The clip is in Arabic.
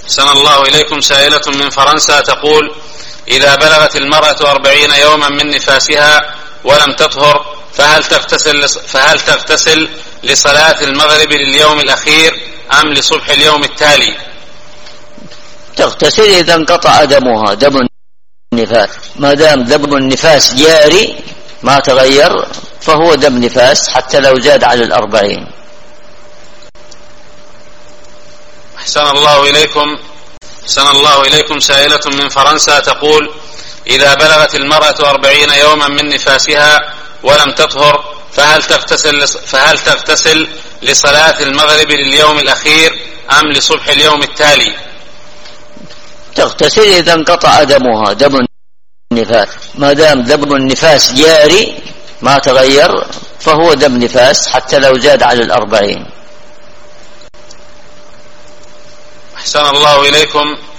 أحسن الله إليكم. سائلة من فرنسا تقول: إذا بلغت المرأة 40 يوما من نفاسها ولم تطهر فهل تغتسل لصلاة المغرب لليوم الأخير أم لصبح اليوم التالي؟ تغتسل إذا انقطع دمها، دم النفاس. ما دام دم النفاس جاري ما تغير فهو دم نفاس حتى لو زاد على 40. أحسن الله إليكم. سائلة من فرنسا تقول: إذا بلغت المرأة 40 يوما من نفاسها ولم تطهر فهل تغتسل لصلاة المغرب لليوم الأخير أم لصبح اليوم التالي؟ تغتسل إذا انقطع دمها، دم النفاس. ما دام دم النفاس جاري ما تغير فهو دم نفاس حتى لو زاد على 40. أحسن الله إليكم.